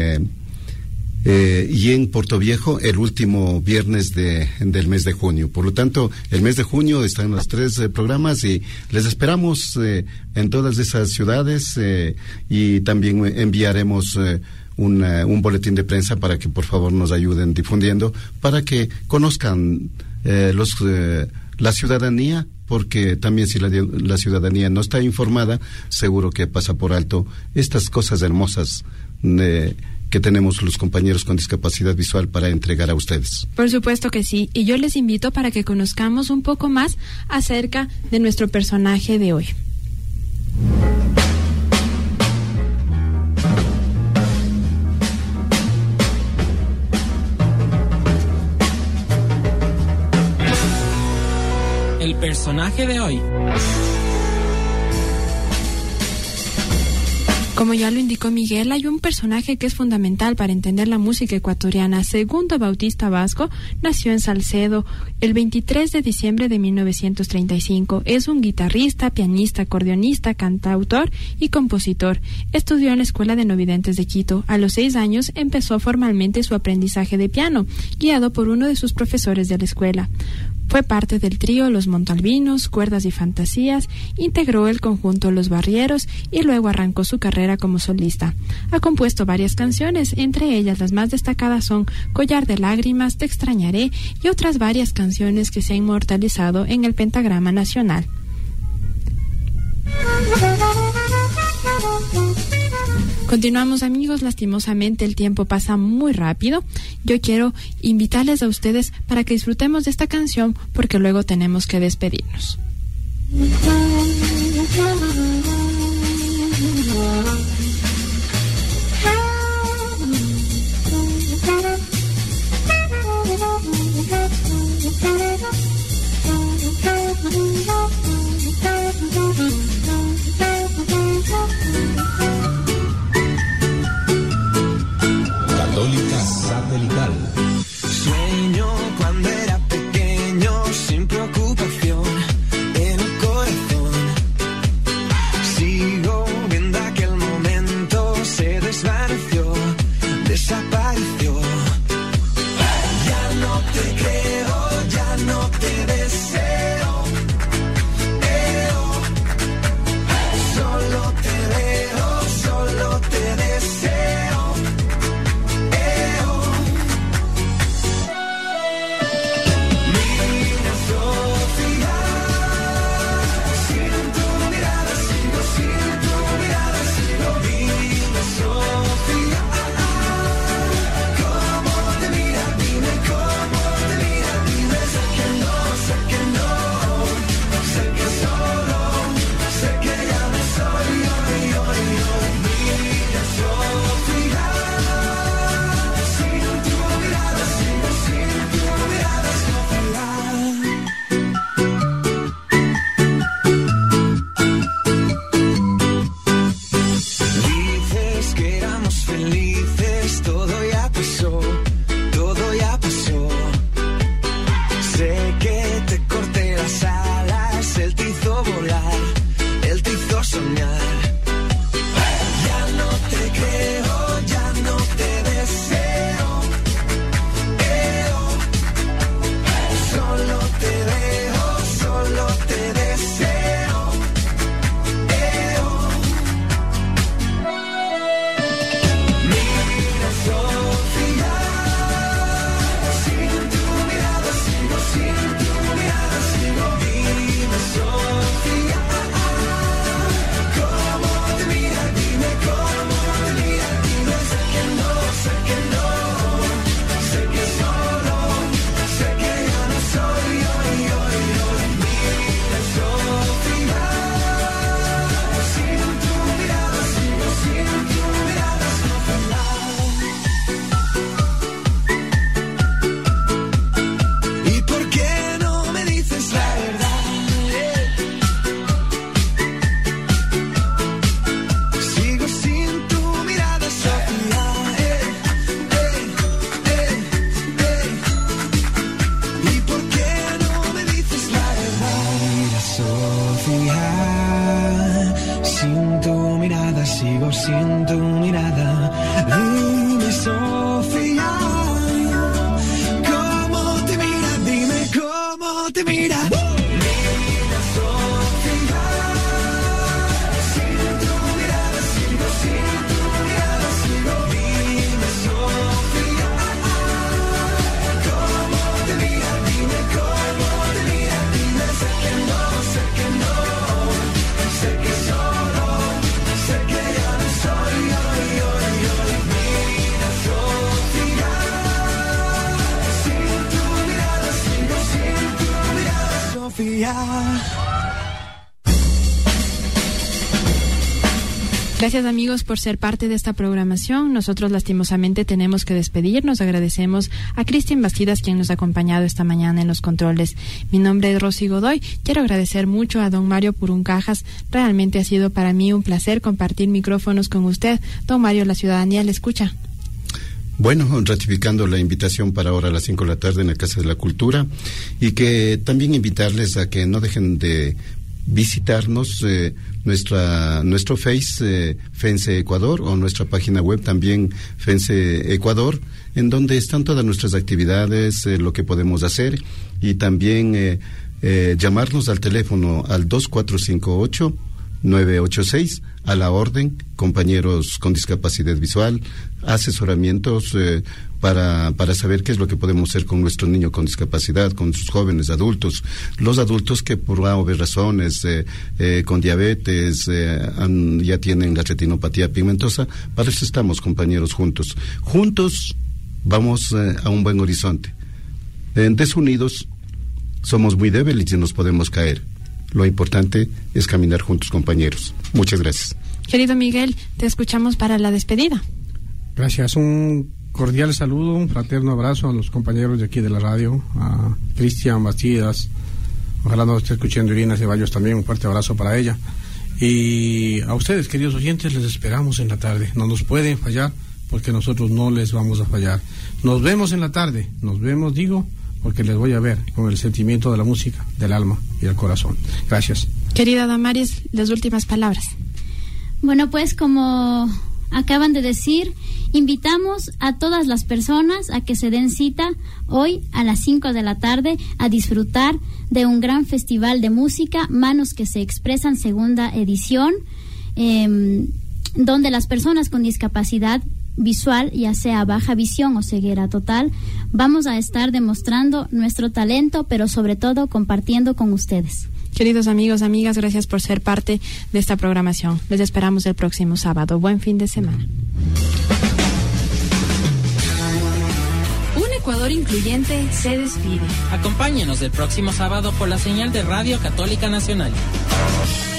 en Portoviejo el último viernes del mes de junio. Por lo tanto, el mes de junio están los 3 programas, y les esperamos en todas esas ciudades, y también enviaremos un boletín de prensa para que por favor nos ayuden difundiendo, para que conozcan la ciudadanía, porque también si la ciudadanía no está informada, seguro que pasa por alto estas cosas hermosas que tenemos los compañeros con discapacidad visual para entregar a ustedes. Por supuesto que sí, y yo les invito para que conozcamos un poco más acerca de nuestro personaje de hoy. personaje de hoy. Como ya lo indicó Miguel, hay un personaje que es fundamental para entender la música ecuatoriana. Segundo Bautista Vasco nació en Salcedo el 23 de diciembre de 1935. Es un guitarrista, pianista, acordeonista, cantautor y compositor. Estudió en la Escuela de Novidentes de Quito. A los 6 años empezó formalmente su aprendizaje de piano, guiado por uno de sus profesores de la escuela. Fue parte del trío Los Montalbinos, Cuerdas y Fantasías, integró el conjunto Los Barrieros y luego arrancó su carrera como solista. Ha compuesto varias canciones, entre ellas las más destacadas son Collar de Lágrimas, Te Extrañaré y otras varias canciones que se han inmortalizado en el pentagrama nacional. Continuamos, amigos, lastimosamente el tiempo pasa muy rápido. Yo quiero invitarles a ustedes para que disfrutemos de esta canción porque luego tenemos que despedirnos. Católica Satelital. Sueño cuando era pequeño, sin preocupación en el corazón. Sigo viendo aquel momento, se desvaneció, desapareció. Ya no te creo, ya no te deseo. Solo te veo, solo te deseo. sin tu mirada. Dime, Sofía, ¿cómo te mira? Dime cómo te mira. Mira, Sofía, sin tu mirada sigo, sin tu mirada sigo. Dime, Sofía, ¿cómo te mira? Dime cómo te mira. Dime, sé que no, sé que no, sé que solo, sé que ya no soy hoy. Mira, Sofía, sin tu mirada sigo, sin tu mirada, Sofía. Gracias, amigos, por ser parte de esta programación. Nosotros lastimosamente tenemos que despedirnos. Agradecemos a Cristian Bastidas, quien nos ha acompañado esta mañana en los controles. Mi nombre es Rosy Godoy. Quiero agradecer mucho a don Mario Puruncajas. Realmente ha sido para mí un placer compartir micrófonos con usted. Don Mario, la ciudadanía le escucha. Bueno, ratificando la invitación para ahora a las 5 de la tarde en la Casa de la Cultura, y que también invitarles a que no dejen de visitarnos nuestro Face, FENSE Ecuador, o nuestra página web también FENSE Ecuador, en donde están todas nuestras actividades, lo que podemos hacer, y también llamarnos al teléfono al 2458-986, a la orden, compañeros con discapacidad visual, asesoramientos para saber qué es lo que podemos hacer con nuestro niño con discapacidad, con sus jóvenes adultos, los adultos que por obvias razones, con diabetes, ya tienen la retinopatía pigmentosa. Para eso estamos, compañeros, juntos vamos a un buen horizonte. Desunidos somos muy débiles y nos podemos caer. Lo importante es caminar juntos, compañeros. Muchas gracias. Querido Miguel, te escuchamos para la despedida. Gracias. Un cordial saludo, un fraterno abrazo a los compañeros de aquí de la radio, a Cristian Bastidas. Ojalá nos esté escuchando Irina Ceballos también. Un fuerte abrazo para ella. Y a ustedes, queridos oyentes, les esperamos en la tarde. No nos pueden fallar, porque nosotros no les vamos a fallar. Nos vemos en la tarde. Nos vemos, porque les voy a ver con el sentimiento de la música, del alma y del corazón. Gracias. Querida Damaris, las últimas palabras. Bueno, pues como acaban de decir, invitamos a todas las personas a que se den cita hoy a las 5 de la tarde a disfrutar de un gran festival de música, Manos que se Expresan, segunda edición, donde las personas con discapacidad visual, ya sea baja visión o ceguera total, vamos a estar demostrando nuestro talento, pero sobre todo compartiendo con ustedes. Queridos amigos, amigas, gracias por ser parte de esta programación. Les esperamos el próximo sábado. Buen fin de semana. Un Ecuador incluyente se despide. Acompáñenos el próximo sábado por la señal de Radio Católica Nacional.